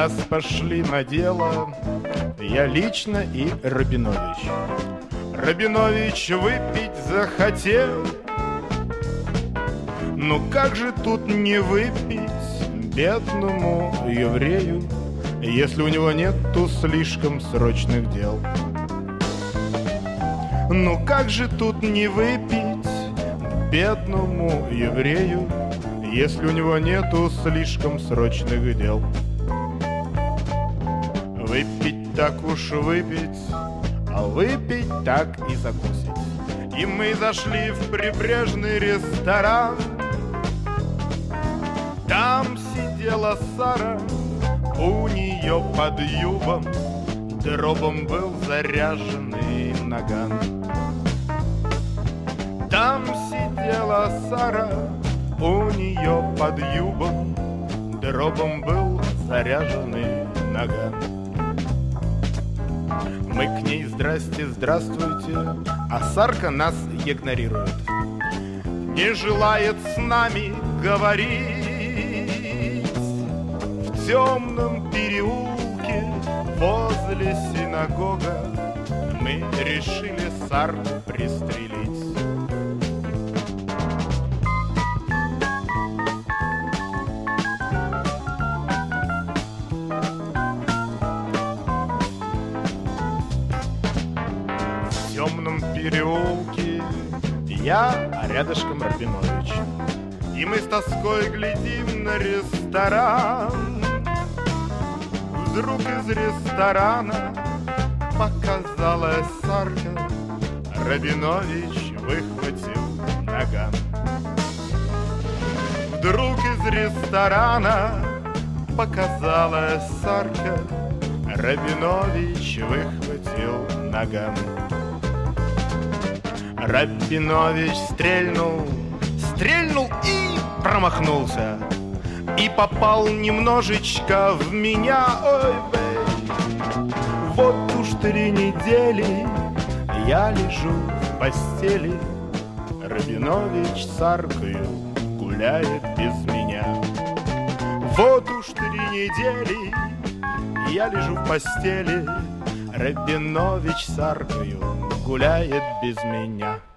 Раз пошли на дело, я лично и Рабинович. Рабинович выпить захотел. Ну как же тут не выпить бедному еврею, если у него нету слишком срочных дел? Ну как же тут не выпить бедному еврею, если у него нету слишком срочных дел? Выпить так уж выпить, а выпить так и закусить. И мы зашли в прибрежный ресторан. Там сидела Сара, у нее под юбом дробом был заряженный наган. Там сидела Сара, у нее под юбом дробом был заряженный наган. Мы к ней здрасте, здравствуйте, а Сарка нас игнорирует. Не желает с нами говорить. В темном переулке возле синагога мы решили Сарку пристрелить. В темном переулке я, а рядышком Рабинович. И мы с тоской глядим на ресторан. Вдруг из ресторана показалась Сарка. Рабинович выхватил наган. Вдруг из ресторана показалась Сарка. Рабинович выхватил наган. Рабинович стрельнул и промахнулся. И попал немножечко в меня, ой, бей. Вот уж 3 недели я лежу в постели. Рабинович с Саркою гуляет без меня. Вот уж 3 недели я лежу в постели. Рабинович с Саркою гуляет без меня.